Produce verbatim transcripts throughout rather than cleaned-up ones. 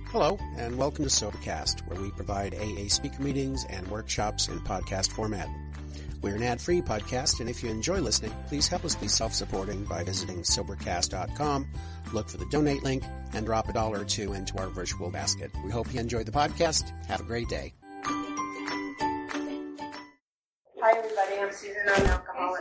Hello, and welcome to Sobercast, where we provide A A speaker meetings and workshops in podcast format. We're an ad-free podcast, and if you enjoy listening, please help us be self-supporting by visiting Sobercast dot com, look for the donate link, and drop a dollar or two into our virtual basket. We hope you enjoyed the podcast. Have a great day. Hi, everybody. I'm Susan. I'm an alcoholic.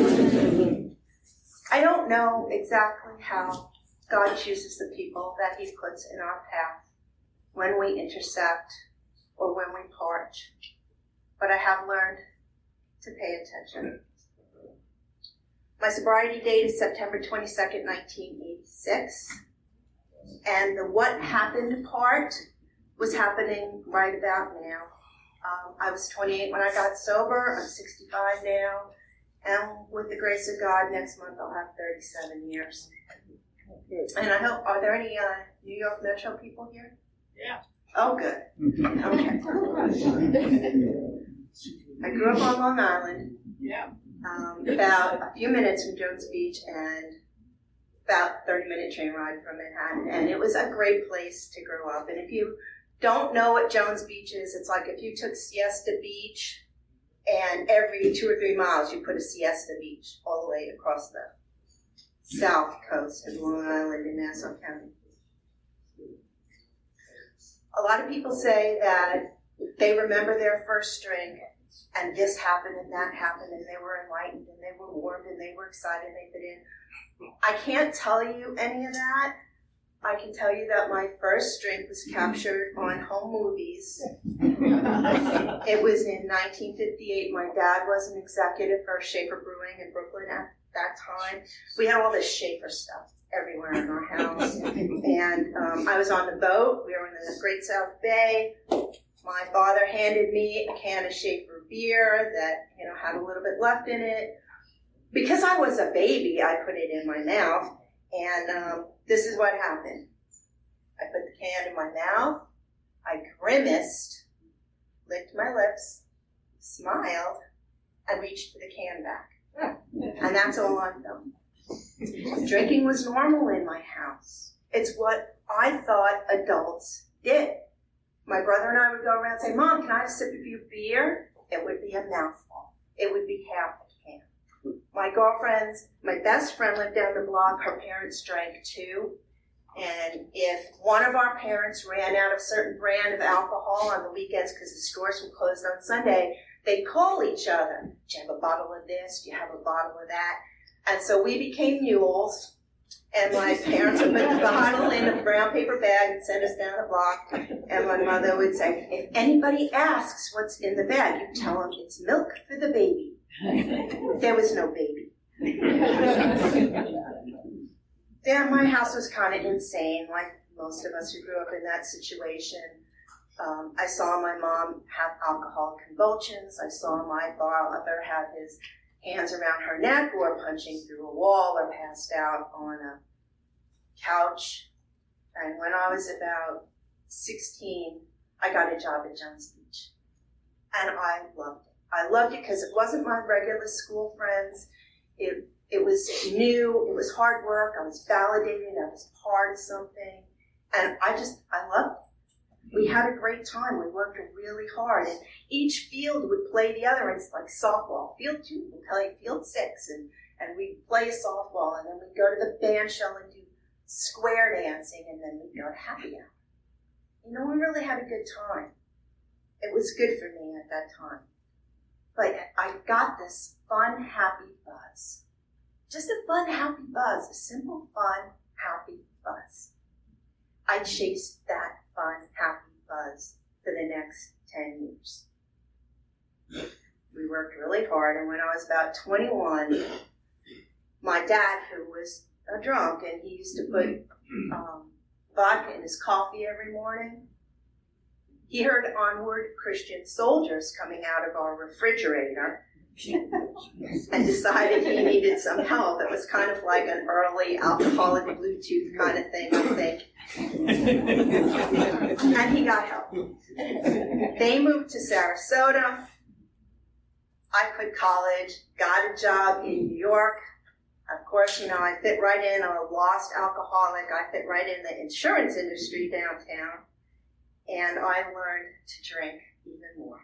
I don't know exactly how God chooses the people that He puts in our path when we intersect or when we part, but I have learned to pay attention. My sobriety date is September twenty-second, nineteen eighty-six, and the what happened part was happening right about now. Um, I was twenty-eight when I got sober. I'm sixty-five now, and with the grace of God, next month I'll have thirty-seven years. And I hope, are there any uh, New York Metro people here? Yeah. Oh, good. Okay. I grew up on Long Island. Yeah. Um, about a few minutes from Jones Beach and about a thirty-minute train ride from Manhattan. And it was a great place to grow up. And if you don't know what Jones Beach is, it's like if you took Siesta Beach and every two or three miles you put a Siesta Beach all the way across the south coast of Long Island in Nassau County. A lot of people say that they remember their first drink and this happened and that happened and they were enlightened and they were warmed and they were excited and they fit in. I can't tell you any of that. I can tell you that my first drink was captured on home movies. It was in nineteen fifty-eight. My dad was an executive for Schaefer Brewing in Brooklyn at that time. We had all this Schaefer stuff everywhere in our house. And um, I was on the boat. We were in the Great South Bay. My father handed me a can of Schaefer beer that, you know, had a little bit left in it. Because I was a baby, I put it in my mouth. And um, this is what happened. I put the can in my mouth. I grimaced, licked my lips, smiled, and reached for the can back. And that's all I know. Drinking was normal in my house. It's what I thought adults did. My brother and I would go around and say, Mom, can I have a sip of your beer? It would be a mouthful. It would be half a can. My girlfriends, my best friend lived down the block. Her parents drank too. And if one of our parents ran out of a certain brand of alcohol on the weekends because the stores were closed on Sunday, they'd call each other. Do you have a bottle of this? Do you have a bottle of that? And so we became mules. And my parents would put the bottle in a brown paper bag and send us down the block. And my mother would say, if anybody asks what's in the bag, you tell them it's milk for the baby. There was no baby. Yeah, my house was kind of insane, like most of us who grew up in that situation. Um, I saw my mom have alcoholic convulsions. I saw my father have his hands around her neck or punching through a wall or passed out on a couch. And when I was about sixteen, I got a job at Jones Beach. And I loved it. I loved it because it wasn't my regular school friends. It it was new. It was hard work. I was validated. I was part of something. And I just, I loved it. We had a great time. We worked really hard. And each field would play the other. It's like softball. Field two would play field six. And, and we'd play softball. And then we'd go to the band shell and do square dancing. And then we'd go to happy hour. You know, we really had a good time. It was good for me at that time. But I got this fun, happy buzz. Just a fun, happy buzz. A simple, fun, happy buzz. I chased that fun, happy buzz for the next ten years. We worked really hard, and when I was about twenty-one, my dad, who was a drunk, and he used to put um, vodka in his coffee every morning, he heard Onward Christian Soldiers coming out of our refrigerator and decided he needed some help. It was kind of like an early alcoholic Bluetooth kind of thing, I think. And he got help. They moved to Sarasota. I quit college, got a job in New York. Of course, you know, I fit right in. I'm a lost alcoholic. I fit right in the insurance industry downtown. And I learned to drink even more.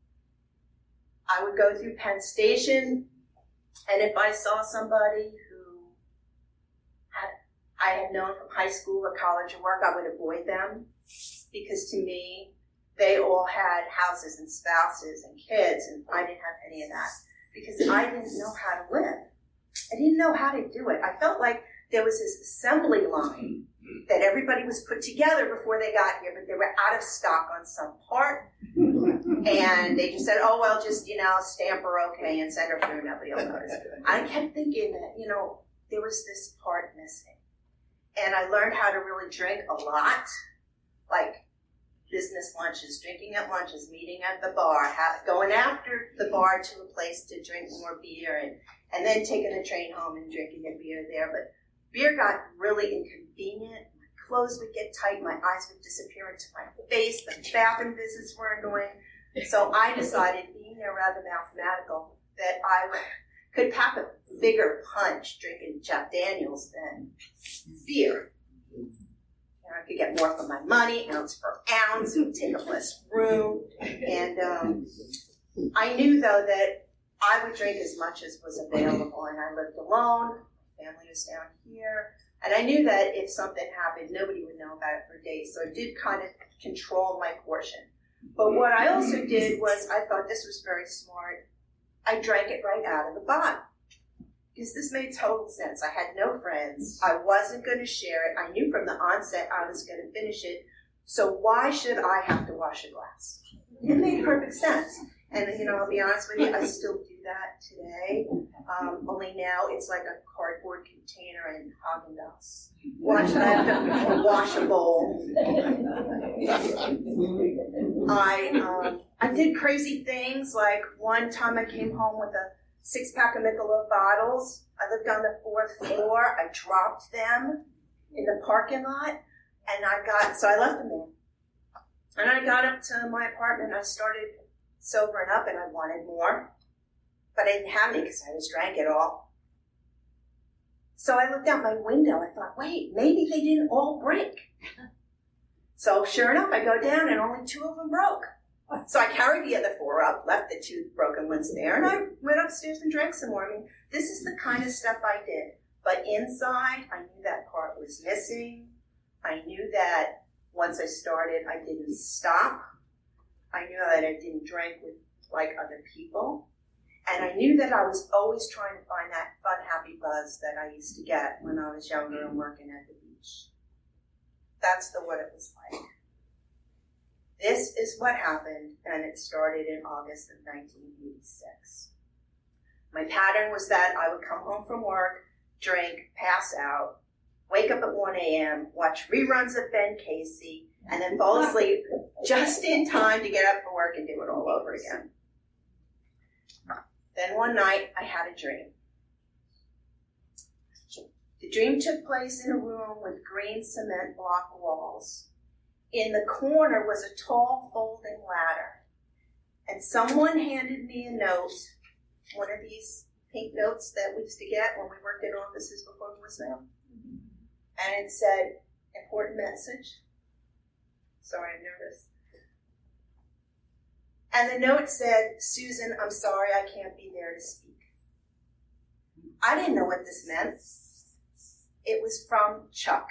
I would go through Penn Station, and if I saw somebody who had I had known from high school or college or work, I would avoid them, because to me, they all had houses and spouses and kids, and I didn't have any of that, because I didn't know how to live. I didn't know how to do it. I felt like there was this assembly line that everybody was put together before they got here, but they were out of stock on some part, and they just said, oh, well, just, you know, stamp her okay and send her through, nobody will notice. I kept thinking that, you know, there was this part missing. And I learned how to really drink a lot, like business lunches, drinking at lunches, meeting at the bar, have, going after the bar to a place to drink more beer, and, and then taking the train home and drinking a beer there. But beer got really inconvenient. My clothes would get tight. My eyes would disappear into my face. The bathroom visits were annoying. So I decided, being there rather mathematical, that I could pack a bigger punch drinking Jack Daniels than beer. And I could get more for my money, ounce per ounce. It would take up less room. And um, I knew, though, that I would drink as much as was available. And I lived alone. Family was down here, and I knew that if something happened, nobody would know about it for days, so I did kind of control my portion. But what I also did was, I thought this was very smart, I drank it right out of the bottle, because this made total sense. I had no friends, I wasn't going to share it, I knew from the onset I was going to finish it, so why should I have to wash a glass? It made perfect sense. And, you know, I'll be honest with you, I still do that today. Um, only now it's like a cardboard container in Haagen-Dazs. Watch that, I have to wash a bowl. I, um, I did crazy things, like one time I came home with a six-pack of Michelob bottles. I lived on the fourth floor. I dropped them in the parking lot, and I got, so I left them there. And I got up to my apartment, I started sobering up, and I wanted more, but I didn't have any because I just drank it all. So I looked out my window. I thought, wait, maybe they didn't all break. So sure enough, I go down, and only two of them broke. So I carried the other four up, left the two broken ones there, and I went upstairs and drank some more. I mean, this is the kind of stuff I did. But inside, I knew that part was missing. I knew that once I started, I didn't stop. I knew that I didn't drink with, like, other people. And I knew that I was always trying to find that fun, happy buzz that I used to get when I was younger and working at the beach. That's the what it was like. This is what happened, and it started in August of nineteen eighty-six. My pattern was that I would come home from work, drink, pass out, wake up at one a.m., watch reruns of Ben Casey, and then fall asleep just in time to get up for work and do it all over again. Then one night, I had a dream. The dream took place in a room with green cement block walls. In the corner was a tall folding ladder. And someone handed me a note, one of these pink notes that we used to get when we worked in offices before we was now. And it said, important message. Sorry, I'm nervous. And the note said, Susan, I'm sorry I can't be there to speak. I didn't know what this meant. It was from Chuck.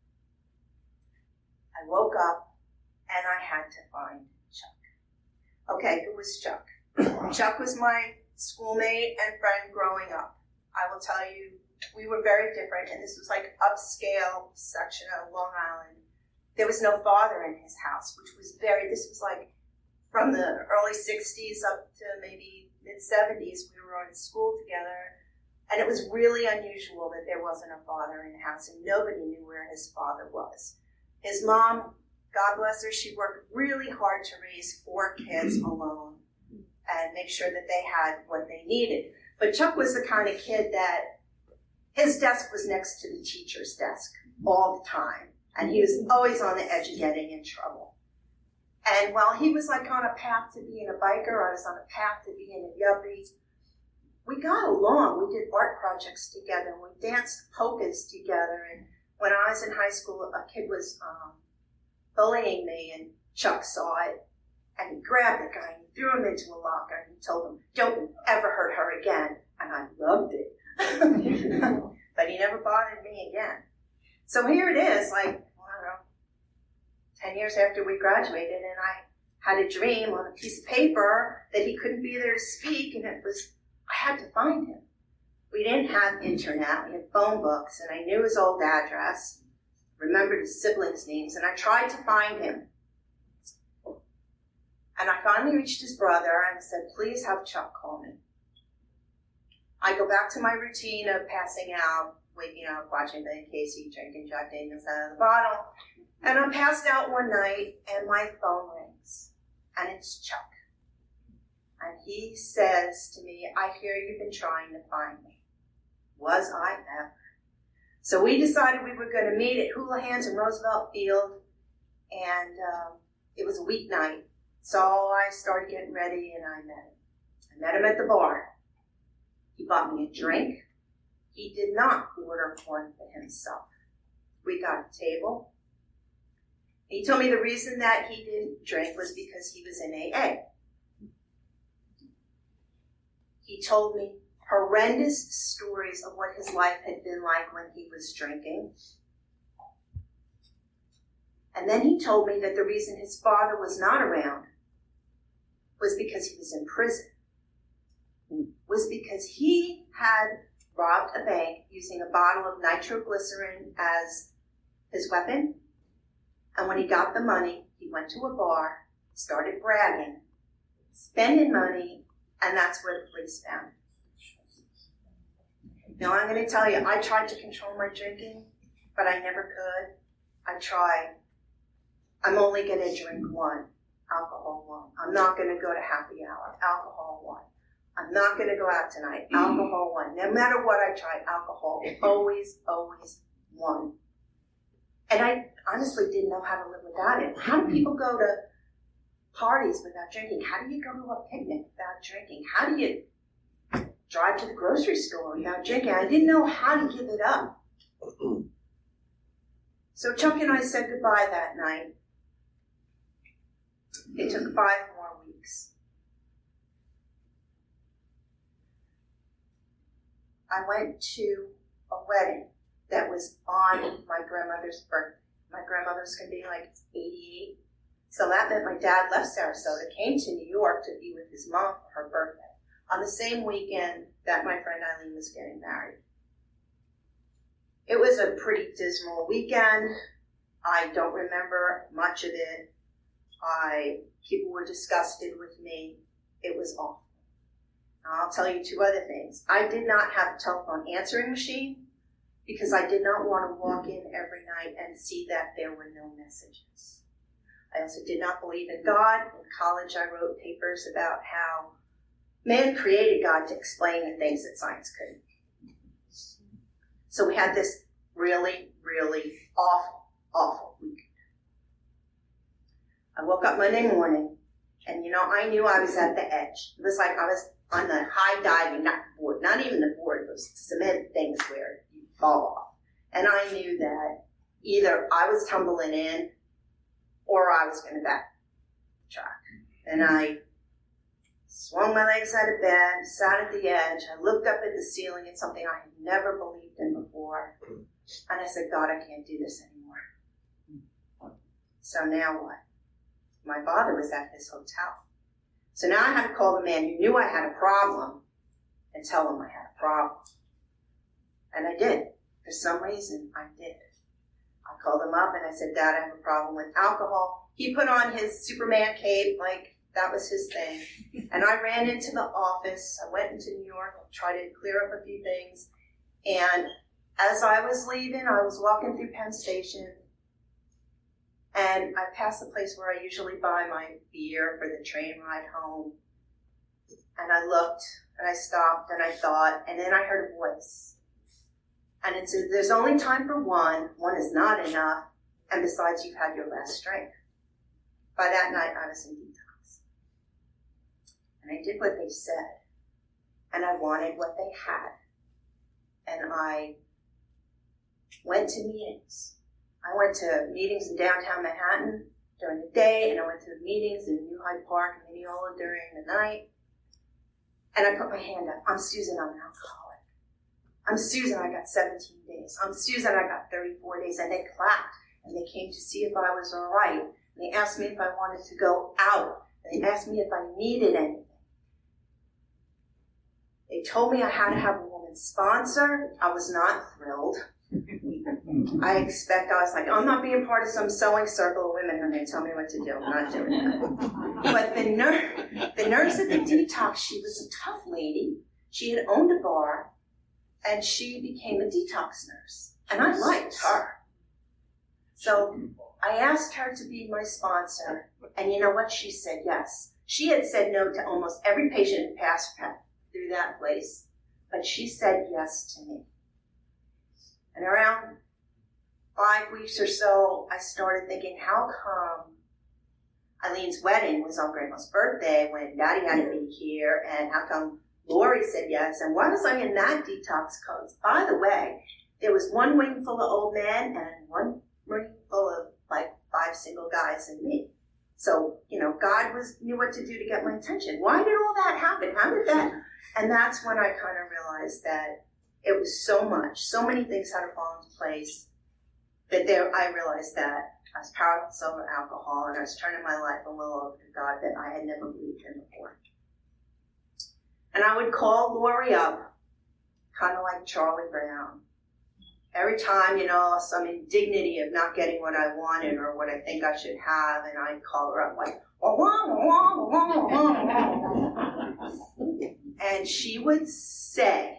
I woke up and I had to find Chuck. Okay, who was Chuck? Chuck was my schoolmate and friend growing up. I will tell you, we were very different, and this was like upscale section of Long Island. There was no father in his house, which was very, this was like from the early sixties up to maybe mid-seventies, we were in school together, and it was really unusual that there wasn't a father in the house, and nobody knew where his father was. His mom, God bless her, she worked really hard to raise four kids alone and make sure that they had what they needed. But Chuck was the kind of kid that his desk was next to the teacher's desk all the time, and he was always on the edge of getting in trouble. And while he was like on a path to being a biker, I was on a path to being a yuppie. we got along. We did art projects together, and we danced polkas together. And when I was in high school, a kid was um, bullying me, and Chuck saw it, and he grabbed the guy and he threw him into a locker, and he told him, "Don't ever hurt her again." And I loved it. But he never bothered me again. So here it is, like, I don't know, ten years after we graduated, and I had a dream on a piece of paper that he couldn't be there to speak, and it was, I had to find him. We didn't have internet, we had phone books, and I knew his old address, remembered his siblings' names, and I tried to find him. And I finally reached his brother and said, "Please have Chuck call me." I go back to my routine of passing out, waking up, watching Ben Casey, drinking Jack Daniels out of the bottle. And I'm passed out one night, and my phone rings, and it's Chuck. And he says to me, "I hear you've been trying to find me." Was I ever? So we decided we were going to meet at Houlihan's in Roosevelt Field, and um, it was a weeknight. So I started getting ready, and I met him. I met him at the bar. He bought me a drink. He did not order one for himself. We got a table. He told me the reason that he didn't drink was because he was in A A. He told me horrendous stories of what his life had been like when he was drinking. And then he told me that the reason his father was not around was because he was in prison. Was because he had robbed a bank using a bottle of nitroglycerin as his weapon. And when he got the money, he went to a bar, started bragging, spending money, and that's where the police found him. Now, I'm going to tell you, I tried to control my drinking, but I never could. I tried. I'm only going to drink one, alcohol one. I'm not going to go to happy hour, alcohol one. I'm not going to go out tonight, alcohol one. No matter what I tried, alcohol always, always won. And I honestly didn't know how to live without it. How do people go to parties without drinking? How do you go to a picnic without drinking? How do you drive to the grocery store without drinking? I didn't know how to give it up. So Chuck and I said goodbye that night. It took five more weeks. I went to a wedding that was on my grandmother's birthday. My grandmother's going to be like eighty-eight. So that meant my dad left Sarasota, came to New York to be with his mom for her birthday, on the same weekend that my friend Eileen was getting married. It was a pretty dismal weekend. I don't remember much of it. I people were disgusted with me. It was awful. I'll tell you two other things. I did not have a telephone answering machine because I did not want to walk in every night and see that there were no messages. I also did not believe in God. In college, I wrote papers about how man created God to explain the things that science couldn't. So we had this really, really awful, awful weekend. I woke up Monday morning, and you know, I knew I was at the edge. It was like I was on the high diving, not board, not even the board, those cement things where you fall off. And I knew that either I was tumbling in or I was going to backtrack. And I swung my legs out of bed, sat at the edge. I looked up at the ceiling at something I had never believed in before. And I said, God, I can't do this anymore. So now what? My father was at his hotel. So now I had to call the man who knew I had a problem and tell him I had a problem. And I did. For some reason, I did. I called him up and I said, Dad, I have a problem with alcohol. He put on his Superman cape, like that was his thing. And I ran into the office. I went into New York and tried to clear up a few things. And as I was leaving, I was walking through Penn Station. And I passed the place where I usually buy my beer for the train ride home. And I looked, and I stopped, and I thought, and then I heard a voice. And it said, there's only time for one, one is not enough, and besides, you've had your last drink. By that night, I was in detox. And I did what they said. and I wanted what they had. And I went to meetings. I went to meetings in downtown Manhattan during the day, and I went to meetings in New Hyde Park and Mineola during the night. And I put my hand up. I'm Susan, I'm an alcoholic. I'm Susan, I got seventeen days. I'm Susan, I got thirty-four days. And they clapped, and they came to see if I was all right. And they asked me if I wanted to go out. And they asked me if I needed anything. They told me I had to have a woman sponsor. I was not thrilled. I expect, I was like, I'm not being part of some sewing circle of women who are going to tell me what to do. I'm not doing that. But the nurse, the nurse at the detox, she was a tough lady. She had owned a bar, and she became a detox nurse. And I liked her. So I asked her to be my sponsor, and you know what? She said yes. She had said no to almost every patient who passed through that place, but she said yes to me. And around five weeks or so, I started thinking, how come Eileen's wedding was on Grandma's birthday when Daddy had to be here, and how come Lori said yes, and why was I in that detox codes? By the way, there was one wing full of old men and one wing full of like five single guys and me. So, you know, God was knew what to do to get my attention. Why did all that happen? How did that? And that's when I kind of realized that it was so much, so many things had to fall into place that there, I realized that I was powerless over alcohol, and I was turning my life a little over to God that I had never believed in before. And I would call Lori up, kind of like Charlie Brown. Every time, you know, some indignity of not getting what I wanted or what I think I should have, and I'd call her up like, wah, wah, wah, wah, wah, wah. And she would say,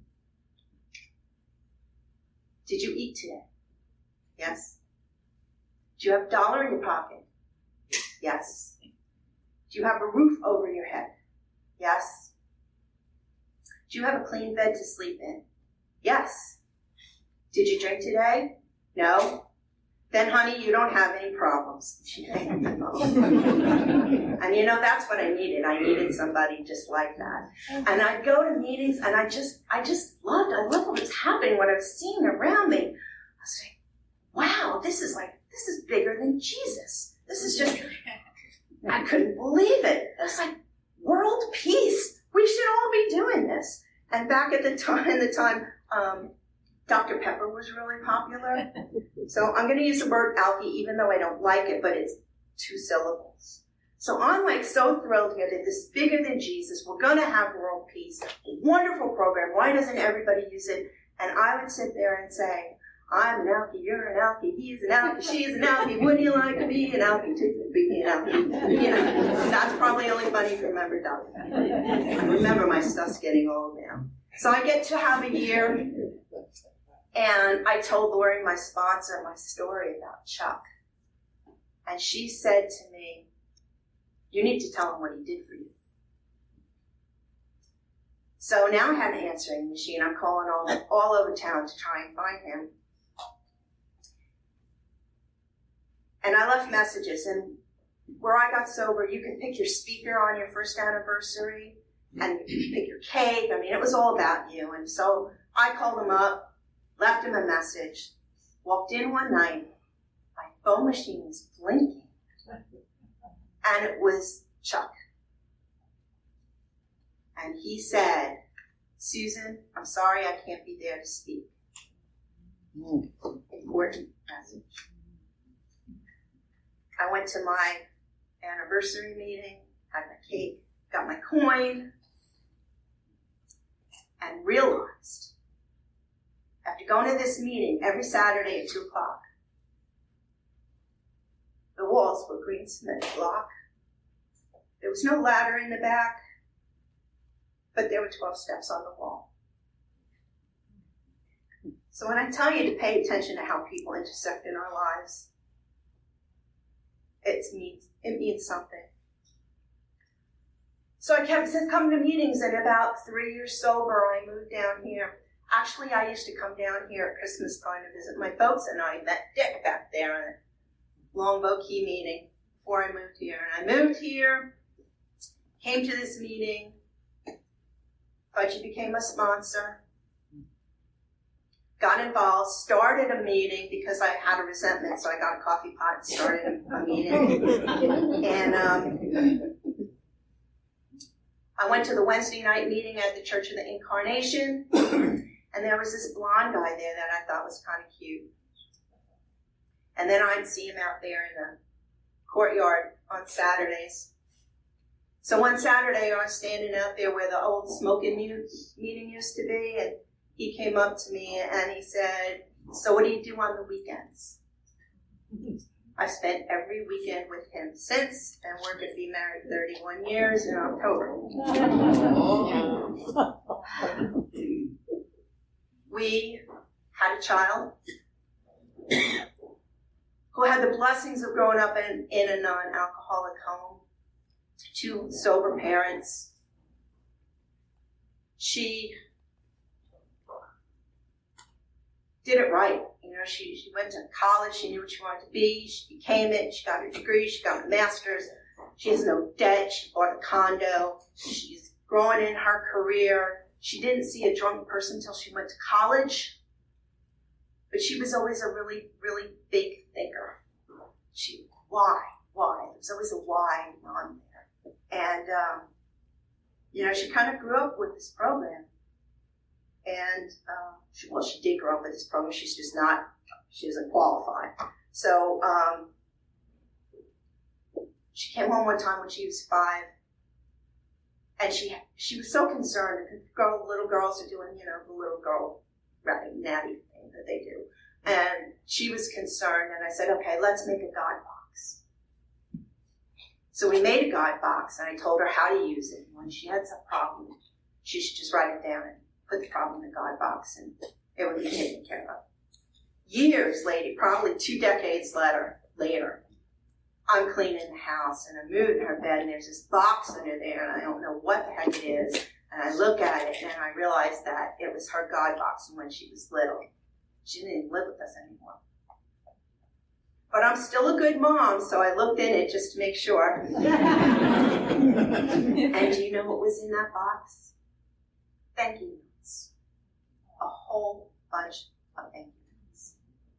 did you eat today? Yes. Do you have a dollar in your pocket? Yes. Do you have a roof over your head? Yes. Do you have a clean bed to sleep in? Yes. Did you drink today? No. Then, honey, you don't have any problems. And you know, that's what I needed. I needed somebody just like that. And I'd go to meetings, and I just, I just loved, I loved what was happening, what I was seeing around me. I was like, wow, this is like, this is bigger than Jesus. This is just, I couldn't believe it. It was like world peace. We should all be doing this. And back at the time, the time, um, Doctor Pepper was really popular. So I'm going to use the word alky, even though I don't like it, but it's two syllables. So I'm like so thrilled here that this is bigger than Jesus. We're going to have world peace. A wonderful program. Why doesn't everybody use it? And I would sit there and say, I'm an alky, you're an alky, he's an alky, she's an alky, wouldn't you like to be an alky too? Be an alky. You know, that's probably only funny if you remember Doctor Pepper. I remember my stuff's getting old now. So I get to have a year, and I told Lori, my sponsor, my story about Chuck. And she said to me, you need to tell him what he did for you. So now I have an answering machine. I'm calling all, all over town to try and find him. And I left messages, and where I got sober, you could pick your speaker on your first anniversary, and you could pick your cake. I mean, it was all about you. And so I called him up, left him a message, walked in one night, my phone machine was blinking, and it was Chuck. And he said, Susan, I'm sorry I can't be there to speak. Mm. Important message. I went to my anniversary meeting, had my cake, got my coin, and realized, after going to this meeting every Saturday at two o'clock, the walls were green cement block. There was no ladder in the back, but there were twelve steps on the wall. So when I tell you to pay attention to how people intersect in our lives, it means, it means something. So I kept coming to meetings, and about three years sober, I moved down here. Actually, I used to come down here at Christmas time to visit my folks, and I met Dick back there in a Longboat Key meeting before I moved here. And I moved here, came to this meeting, Fudgy became a sponsor. Got involved, started a meeting because I had a resentment, so I got a coffee pot and started a meeting. And um, I went to the Wednesday night meeting at the Church of the Incarnation, and there was this blonde guy there that I thought was kind of cute. And then I'd see him out there in the courtyard on Saturdays. So one Saturday, I was standing out there where the old smoking meeting used to be, and he came up to me and he said, "So what do you do on the weekends?" I spent every weekend with him since, and we're going to be married thirty-one years in October. We had a child who had the blessings of growing up in, in a non-alcoholic home, two sober parents. She did it right. You know, she, she went to college, she knew what she wanted to be, she became it, she got her degree, she got a master's, she has no debt, she bought a condo, she's growing in her career. She didn't see a drunk person until she went to college, but she was always a really, really big thinker. She, why, why? There was always a why on there. And, um, you know, she kind of grew up with this program. And, uh, she, well, she did grow up with this program. She's just not, she doesn't qualify. So, um, she came home one time when she was five, and she she was so concerned. The girl, little girls are doing, you know, the little girl ratty, natty thing that they do. And she was concerned, and I said, okay, let's make a God box. So we made a God box, and I told her how to use it. And when she had some problem, she should just write it down and put the problem in the God box, and it would be taken care of. Years later, probably two decades later, later, I'm cleaning the house, and I'm moving her bed, and there's this box under there, and I don't know what the heck it is. And I look at it, and I realize that it was her God box from when she was little. She didn't even live with us anymore. But I'm still a good mom, so I looked in it just to make sure. And do you know what was in that box? Thank you notes. A whole bunch of thank you notes.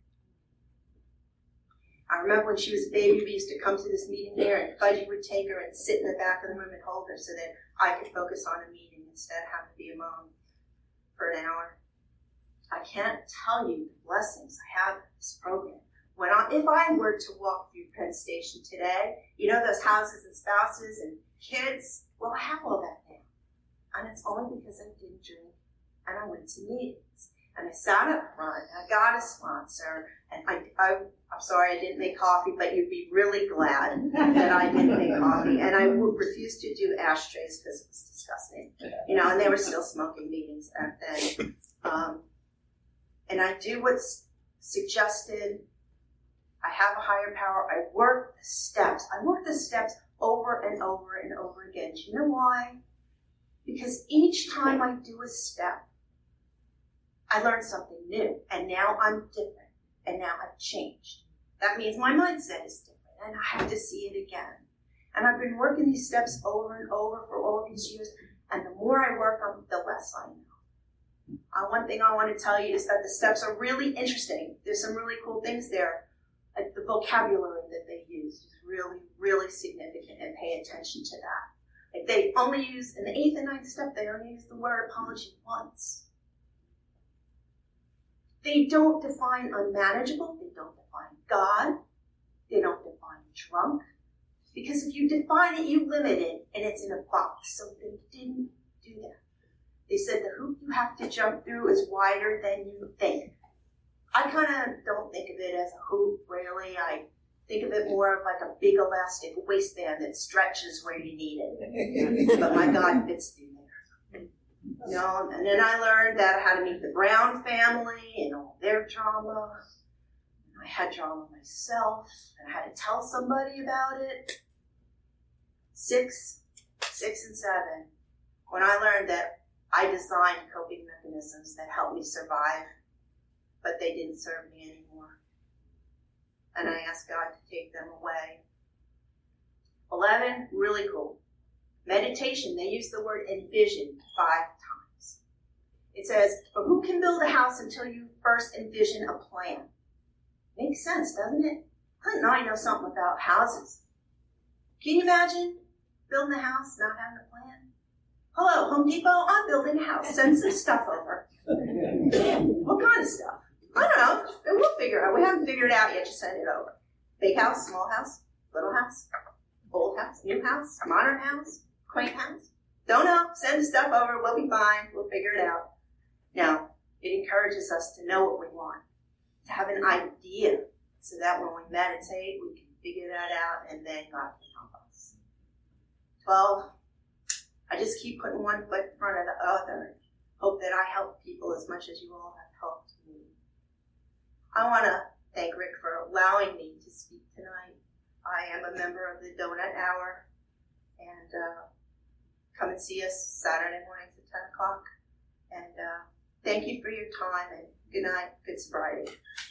I remember when she was a baby, we used to come to this meeting there, and Fudgy would take her and sit in the back of the room and hold her so that I could focus on a meeting instead of having to be a mom for an hour. I can't tell you the blessings I have in this program. When I, if I were to walk through Penn Station today, you know those houses and spouses and kids? Well, I have all that now. And it's only because I didn't drink and I went to meetings. And I sat up front and I got a sponsor. And I, I, I'm sorry I didn't make coffee, but you'd be really glad that I didn't make coffee. And I would refuse to do ashtrays because it was disgusting. You know, and they were still smoking meetings back then. Um, and I do what's suggested. I have a higher power. I work the steps. I work the steps over and over and over again. Do you know why? Because each time I do a step, I learn something new. And now I'm different. And now I've changed. That means my mindset is different. And I have to see it again. And I've been working these steps over and over for all these years. And the more I work on them, the less I know. Uh, one thing I want to tell you is that the steps are really interesting. There's some really cool things there. Like the vocabulary that they use is really, really significant, and pay attention to that. Like they only use, in the eighth and ninth step, they only use the word apology once. They don't define unmanageable. They don't define God. They don't define drunk. Because if you define it, you limit it, and it's in a box. So they didn't do that. They said the hoop you have to jump through is wider than you think. I kind of don't think of it as a hoop, really. I think of it more of like a big elastic waistband that stretches where you need it. But my God fits through there. You know, and then I learned that I had to meet the Brown family and all their drama. I had drama myself, and I had to tell somebody about it. Six, six and seven, when I learned that I designed coping mechanisms that helped me survive, but they didn't serve me anymore. And I asked God to take them away. eleven, really cool. Meditation, they use the word envision five It says, but who can build a house until you first envision a plan? Makes sense, doesn't it? Clint and I know something about houses. Can you imagine building a house, not having a plan? Hello, Home Depot, I'm building a house. Send some stuff over. What kind of stuff? I don't know. We'll figure it out. We haven't figured it out yet. Just send it over. Big house, small house, little house, old house, new house, modern house, quaint house. Don't know. Send the stuff over. We'll be fine. We'll figure it out. Now, it encourages us to know what we want, to have an idea, so that when we meditate, we can figure that out, and then God can help us. Twelve, I just keep putting one foot in front of the other. Hope that I help people as much as you all have helped me. I want to thank Rick for allowing me to speak tonight. I am a member of the Donut Hour, and uh, come and see us Saturday mornings at ten o'clock. And uh, thank you for your time, and good night, good sobriety.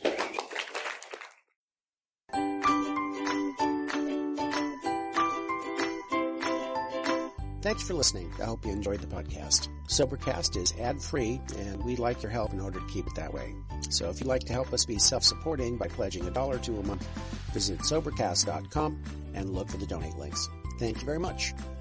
Thanks for listening. I hope you enjoyed the podcast. Sobercast is ad-free, and we'd like your help in order to keep it that way. So if you'd like to help us be self-supporting by pledging a dollar to a month, visit Sobercast dot com and look for the donate links. Thank you very much.